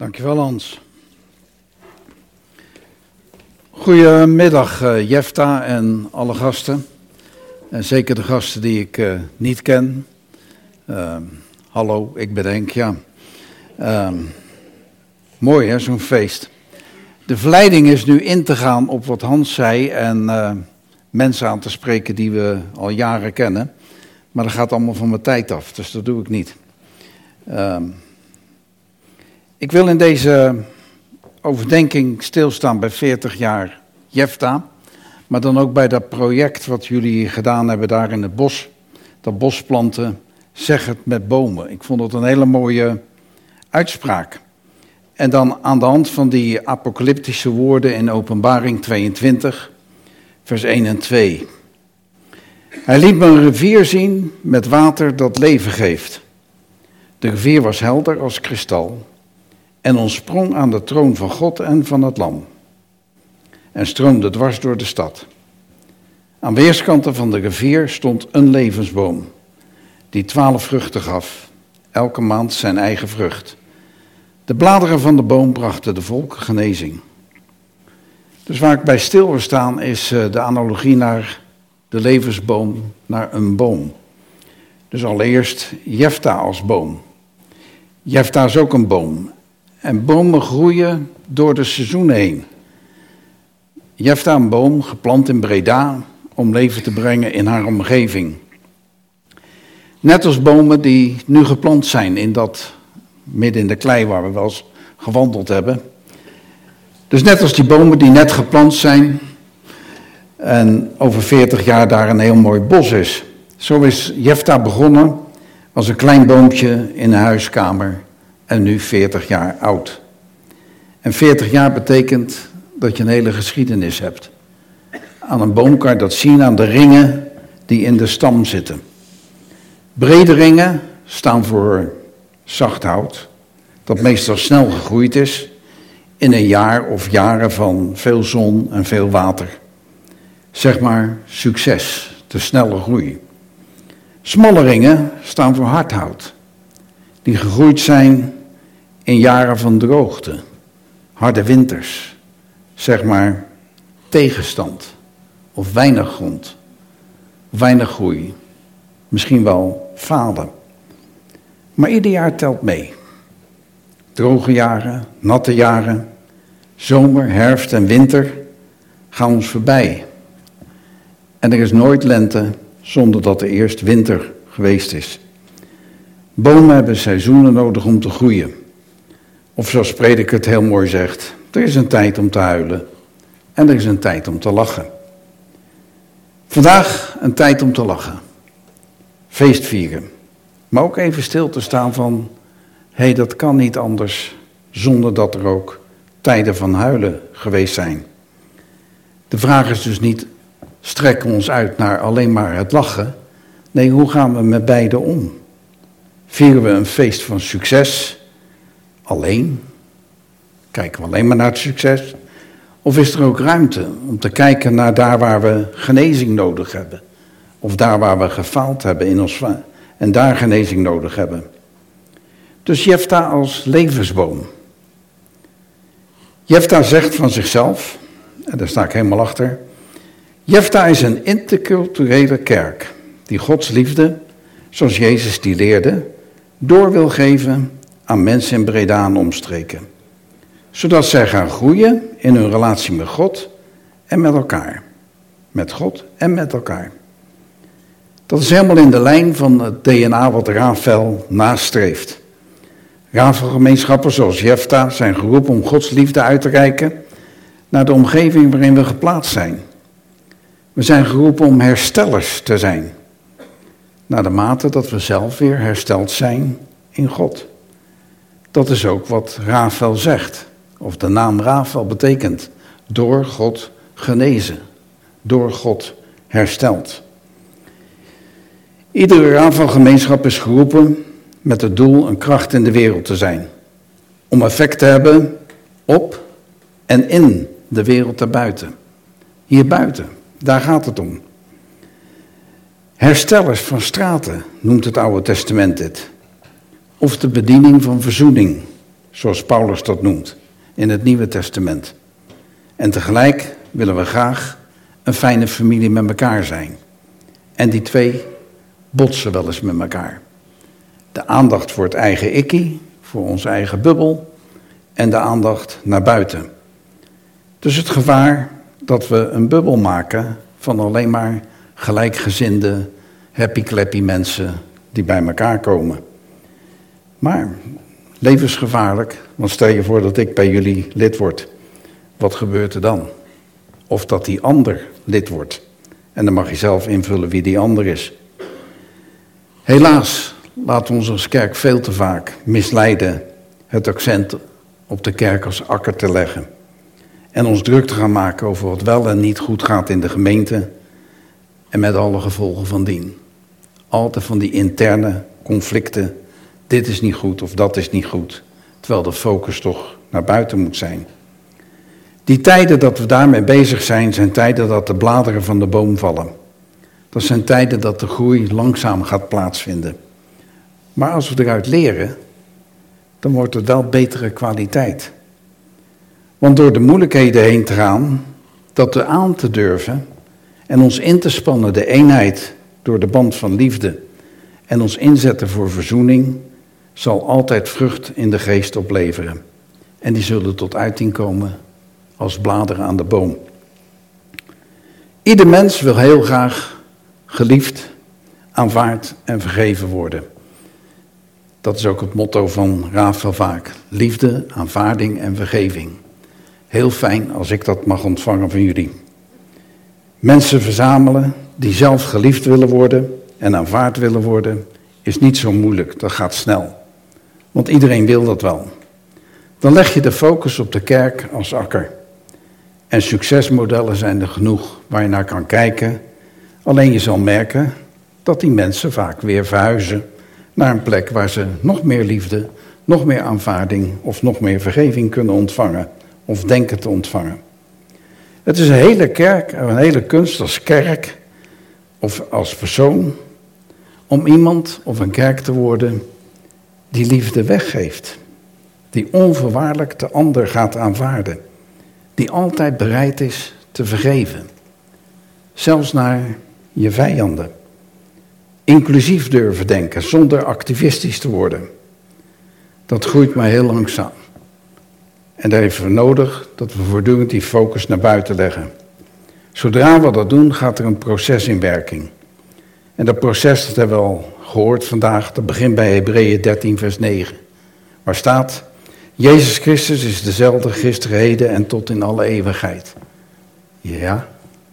Dankjewel, Hans. Goedemiddag, Jefta en alle gasten. En zeker de gasten die ik niet ken. Hallo, ik ben Henk, ja. Mooi hè, zo'n feest. De verleiding is nu in te gaan op wat Hans zei en mensen aan te spreken die we al jaren kennen. Maar dat gaat allemaal van mijn tijd af, dus dat doe ik niet. Ik wil in deze overdenking stilstaan bij 40 jaar Jefta. Maar dan ook bij dat project wat jullie gedaan hebben daar in het bos. Dat bosplanten, zeg het met bomen. Ik vond het een hele mooie uitspraak. En dan aan de hand van die apocalyptische woorden in Openbaring 22, vers 1 en 2. Hij liet me een rivier zien met water dat leven geeft. De rivier was helder als kristal en ontsprong aan de troon van God en van het Lam. En stroomde dwars door de stad. Aan weerskanten van de rivier stond een levensboom, die 12 vruchten gaf, elke maand zijn eigen vrucht. De bladeren van de boom brachten de volken genezing. Dus waar ik bij stil wil staan is de analogie naar de levensboom, naar een boom. Dus allereerst Jefta als boom. Jefta is ook een boom. En bomen groeien door de seizoenen heen. Jefta een boom, geplant in Breda, om leven te brengen in haar omgeving. Net als bomen die nu geplant zijn in dat midden in de klei waar we wel eens gewandeld hebben. Dus net als die bomen die net geplant zijn en over 40 jaar daar een heel mooi bos is. Zo is Jefta begonnen als een klein boompje in een huiskamer en nu 40 jaar oud. En 40 jaar betekent dat je een hele geschiedenis hebt. Aan een boom kan je dat zien aan de ringen die in de stam zitten. Brede ringen staan voor zacht hout, dat meestal snel gegroeid is in een jaar of jaren van veel zon en veel water. Zeg maar succes, de snelle groei. Smalle ringen staan voor hard hout, die gegroeid zijn in jaren van droogte, harde winters, zeg maar tegenstand of weinig grond, weinig groei, misschien wel falen. Maar ieder jaar telt mee. Droge jaren, natte jaren, zomer, herfst en winter gaan ons voorbij. En er is nooit lente zonder dat er eerst winter geweest is. Bomen hebben seizoenen nodig om te groeien. Of zoals Prediker het heel mooi zegt, er is een tijd om te huilen en er is een tijd om te lachen. Vandaag een tijd om te lachen. Feest vieren. Maar ook even stil te staan van, dat kan niet anders zonder dat er ook tijden van huilen geweest zijn. De vraag is dus niet, strekken we ons uit naar alleen maar het lachen? Nee, hoe gaan we met beide om? Vieren we een feest van succes alleen? Kijken we alleen maar naar het succes? Of is er ook ruimte om te kijken naar daar waar we genezing nodig hebben? Of daar waar we gefaald hebben in ons en daar genezing nodig hebben? Dus Jefta als levensboom. Jefta zegt van zichzelf, en daar sta ik helemaal achter. Jefta is een interculturele kerk die Gods liefde, zoals Jezus die leerde, door wil geven aan mensen in Breda en omstreken. Zodat zij gaan groeien in hun relatie met God en met elkaar. Met God en met elkaar. Dat is helemaal in de lijn van het DNA wat Rafael nastreeft. Rafelgemeenschappen zoals Jefta zijn geroepen om Gods liefde uit te reiken naar de omgeving waarin we geplaatst zijn. We zijn geroepen om herstellers te zijn, naar de mate dat we zelf weer hersteld zijn in God. Dat is ook wat Rafael zegt, of de naam Rafael betekent, door God genezen, door God hersteld. Iedere Rafelgemeenschap is geroepen met het doel een kracht in de wereld te zijn. Om effect te hebben op en in de wereld daarbuiten. Hier buiten, daar gaat het om. Herstellers van straten noemt het Oude Testament dit. Of de bediening van verzoening. zoals Paulus dat noemt in het Nieuwe Testament. En tegelijk willen we graag een fijne familie met elkaar zijn. En die twee botsen wel eens met elkaar. De aandacht voor het eigen ikkie, voor onze eigen bubbel en de aandacht naar buiten. Dus het gevaar dat we een bubbel maken van alleen maar gelijkgezinde, happy-clappy mensen die bij elkaar komen. Maar levensgevaarlijk, want stel je voor dat ik bij jullie lid word. Wat gebeurt er dan? Of dat die ander lid wordt. En dan mag je zelf invullen wie die ander is. Helaas laat ons als kerk veel te vaak misleiden het accent op de kerk als akker te leggen. En ons druk te gaan maken over wat wel en niet goed gaat in de gemeente. En met alle gevolgen van dien. Altijd van die interne conflicten. Dit is niet goed of dat is niet goed. Terwijl de focus toch naar buiten moet zijn. Die tijden dat we daarmee bezig zijn, zijn tijden dat de bladeren van de boom vallen. Dat zijn tijden dat de groei langzaam gaat plaatsvinden. Maar als we eruit leren, dan wordt het wel betere kwaliteit. Want door de moeilijkheden heen te gaan, dat we aan te durven en ons in te spannen, de eenheid door de band van liefde en ons inzetten voor verzoening, zal altijd vrucht in de geest opleveren. En die zullen tot uiting komen als bladeren aan de boom. Ieder mens wil heel graag geliefd, aanvaard en vergeven worden. Dat is ook het motto van Rafael Vaak. Liefde, aanvaarding en vergeving. Heel fijn als ik dat mag ontvangen van jullie. Mensen verzamelen die zelf geliefd willen worden en aanvaard willen worden, is niet zo moeilijk, dat gaat snel. Want iedereen wil dat wel. Dan leg je de focus op de kerk als akker. En succesmodellen zijn er genoeg waar je naar kan kijken. Alleen je zal merken dat die mensen vaak weer verhuizen naar een plek waar ze nog meer liefde, nog meer aanvaarding of nog meer vergeving kunnen ontvangen of denken te ontvangen. Het is een hele kerk, een hele kunst als kerk of als persoon om iemand of een kerk te worden die liefde weggeeft. Die onvoorwaardelijk de ander gaat aanvaarden. Die altijd bereid is te vergeven. Zelfs naar je vijanden. Inclusief durven denken, zonder activistisch te worden. Dat groeit maar heel langzaam. En daar heeft we nodig dat we voortdurend die focus naar buiten leggen. Zodra we dat doen, gaat er een proces in werking. En dat proces, dat hebben we al gehoord vandaag, dat begint bij Hebreeën 13 vers 9. Waar staat: Jezus Christus is dezelfde gisteren, heden en tot in alle eeuwigheid. Ja.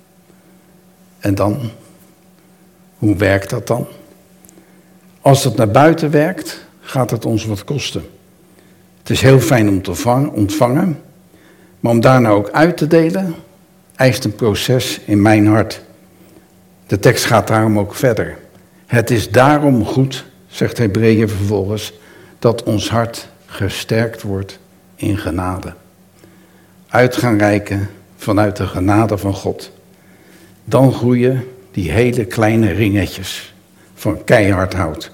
En dan? Hoe werkt dat dan? Als het naar buiten werkt, gaat het ons wat kosten. Het is heel fijn om te ontvangen, maar om daarna ook uit te delen, eist een proces in mijn hart. De tekst gaat daarom ook verder. Het is daarom goed, zegt Hebreeën vervolgens, dat ons hart gesterkt wordt in genade. Uit gaan reiken vanuit de genade van God. Dan groeien die hele kleine ringetjes van keihard hout.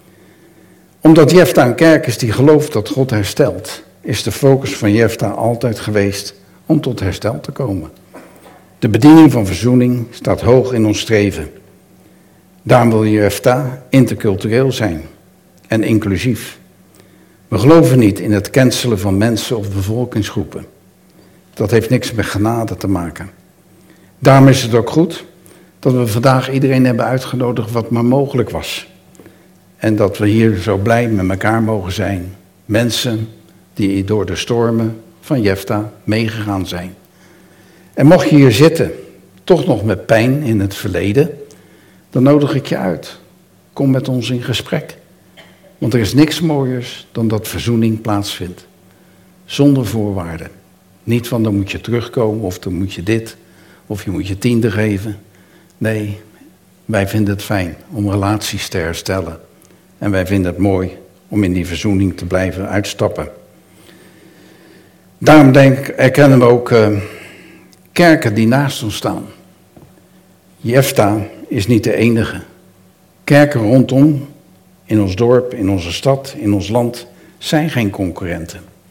Omdat Jefta een kerk is die gelooft dat God herstelt, is de focus van Jefta altijd geweest om tot herstel te komen. De bediening van verzoening staat hoog in ons streven. Daarom wil Jefta intercultureel zijn en inclusief. We geloven niet in het cancelen van mensen of bevolkingsgroepen. Dat heeft niks met genade te maken. Daarom is het ook goed dat we vandaag iedereen hebben uitgenodigd wat maar mogelijk was. En dat we hier zo blij met elkaar mogen zijn. Mensen die door de stormen van Jefta meegegaan zijn. En mocht je hier zitten, toch nog met pijn in het verleden, dan nodig ik je uit. Kom met ons in gesprek. Want er is niks mooiers dan dat verzoening plaatsvindt. Zonder voorwaarden. Niet van dan moet je terugkomen of dan moet je dit of je moet je tiende geven. Nee, wij vinden het fijn om relaties te herstellen. En wij vinden het mooi om in die verzoening te blijven uitstappen. Daarom erkennen we ook kerken die naast ons staan. Jefta is niet de enige. Kerken rondom, in ons dorp, in onze stad, in ons land, zijn geen concurrenten.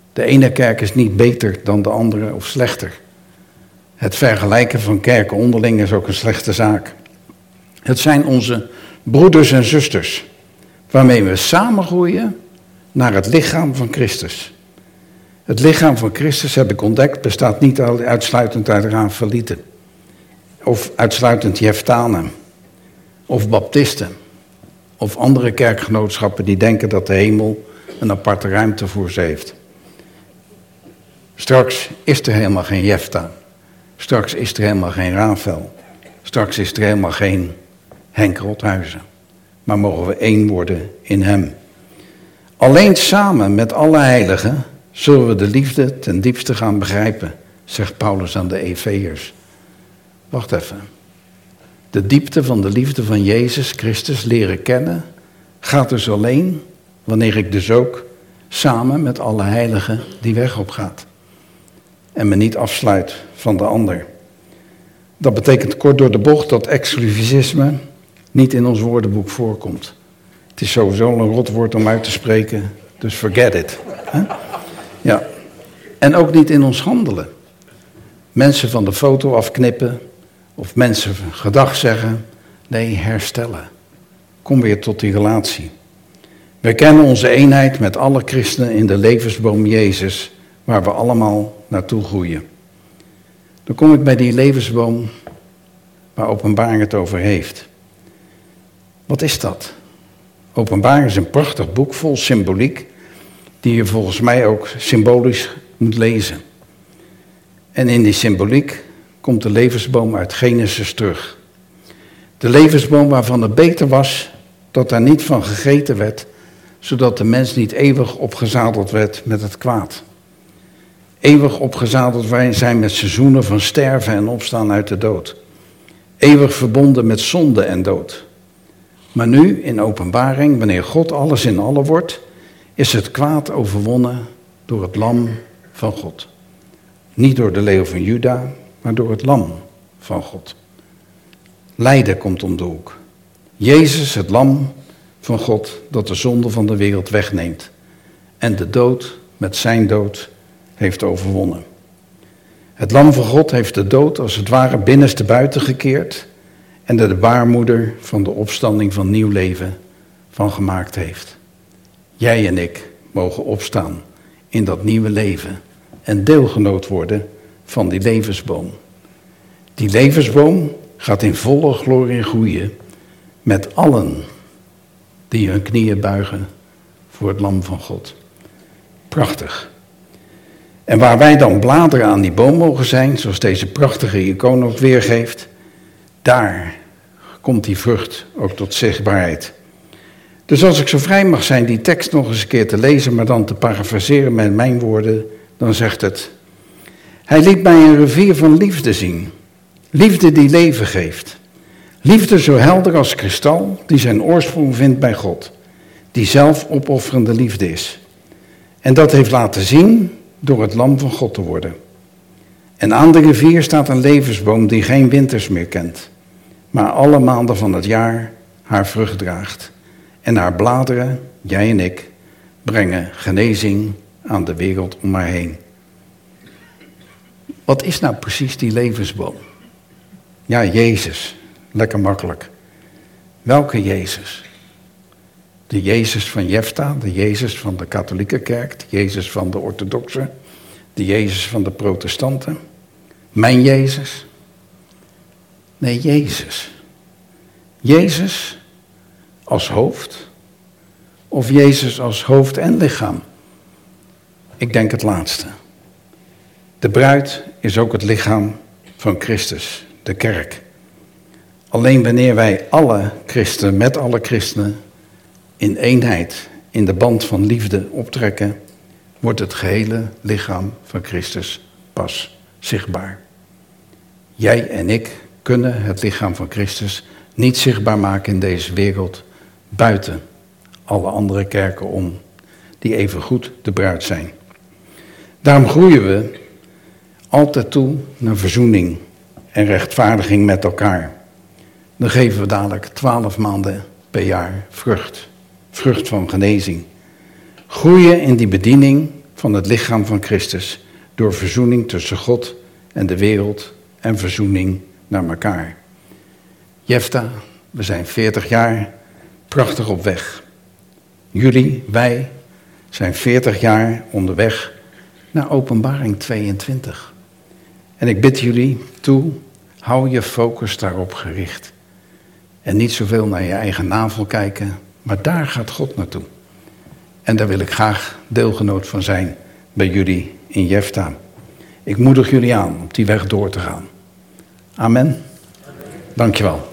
De ene kerk is niet beter dan de andere of slechter. Het vergelijken van kerken onderling is ook een slechte zaak. Het zijn onze broeders en zusters, waarmee we samen groeien naar het lichaam van Christus. Het lichaam van Christus, heb ik ontdekt, bestaat niet uitsluitend uit Rafaelieten. Of uitsluitend Jeftanen. Of baptisten. Of andere kerkgenootschappen die denken dat de hemel een aparte ruimte voor ze heeft. Straks is er helemaal geen Jefta. Straks is er helemaal geen Rafael. Straks is er helemaal geen Henk Rothuizen. Maar mogen we één worden in hem. Alleen samen met alle heiligen zullen we de liefde ten diepste gaan begrijpen, zegt Paulus aan de Efeërs. Wacht even. De diepte van de liefde van Jezus Christus leren kennen gaat dus alleen wanneer ik dus ook samen met alle heiligen die weg op gaat. En me niet afsluit van de ander. Dat betekent kort door de bocht dat exclusivisme niet in ons woordenboek voorkomt. Het is sowieso een rotwoord om uit te spreken, dus forget it. Ja. En ook niet in ons handelen. Mensen van de foto afknippen of mensen gedag zeggen. Nee, herstellen. Kom weer tot die relatie. We kennen onze eenheid met alle christenen in de levensboom Jezus, waar we allemaal naartoe groeien. Dan kom ik bij die levensboom waar Openbaring het over heeft. Wat is dat? Openbaring is een prachtig boek vol symboliek, die je volgens mij ook symbolisch moet lezen. En in die symboliek komt de levensboom uit Genesis terug. De levensboom waarvan het beter was dat daar niet van gegeten werd, zodat de mens niet eeuwig opgezadeld werd met het kwaad. Eeuwig opgezadeld zijn met seizoenen van sterven en opstaan uit de dood. Eeuwig verbonden met zonde en dood. Maar nu, in Openbaring, wanneer God alles in allen wordt, is het kwaad overwonnen door het lam van God. Niet door de leeuw van Juda, maar door het lam van God. Lijden komt om de hoek. Jezus, het lam van God, dat de zonde van de wereld wegneemt. En de dood met zijn dood heeft overwonnen. Het lam van God heeft de dood als het ware binnenste buiten gekeerd en er de baarmoeder van de opstanding van nieuw leven van gemaakt heeft. Jij en ik mogen opstaan in dat nieuwe leven en deelgenoot worden van die levensboom. Die levensboom gaat in volle glorie groeien met allen die hun knieën buigen voor het lam van God. Prachtig. En waar wij dan bladeren aan die boom mogen zijn, zoals deze prachtige icoon ook weergeeft, daar komt die vrucht ook tot zichtbaarheid. Dus als ik zo vrij mag zijn die tekst nog eens een keer te lezen, maar dan te parafraseren met mijn woorden, dan zegt het: Hij liet mij een rivier van liefde zien. Liefde die leven geeft. Liefde zo helder als kristal, die zijn oorsprong vindt bij God. Die zelf opofferende liefde is. En dat heeft laten zien door het lam van God te worden. En aan de rivier staat een levensboom die geen winters meer kent, maar alle maanden van het jaar haar vrucht draagt. En haar bladeren, jij en ik, brengen genezing aan de wereld om haar heen. Wat is nou precies die levensboom? Ja, Jezus. Lekker makkelijk. Welke Jezus? De Jezus van Jefta, de Jezus van de katholieke kerk, de Jezus van de orthodoxen, de Jezus van de protestanten. Mijn Jezus? Nee, Jezus. Jezus als hoofd of Jezus als hoofd en lichaam? Ik denk het laatste. De bruid is ook het lichaam van Christus, de kerk. Alleen wanneer wij alle christenen, met alle christenen, in eenheid, in de band van liefde optrekken, wordt het gehele lichaam van Christus pas zichtbaar. Jij en ik kunnen het lichaam van Christus niet zichtbaar maken in deze wereld, buiten alle andere kerken om, die evengoed de bruid zijn. Daarom groeien we altijd toe naar verzoening en rechtvaardiging met elkaar. Dan geven we dadelijk 12 maanden per jaar vrucht. Vrucht van genezing. Groeien in die bediening van het lichaam van Christus door verzoening tussen God en de wereld en verzoening naar elkaar. Jefta, we zijn 40 jaar prachtig op weg. Jullie, wij, zijn 40 jaar onderweg naar Openbaring 22. En ik bid jullie toe, hou je focus daarop gericht. En niet zoveel naar je eigen navel kijken, maar daar gaat God naartoe. En daar wil ik graag deelgenoot van zijn bij jullie in Jefta. Ik moedig jullie aan op die weg door te gaan. Amen. Dankjewel.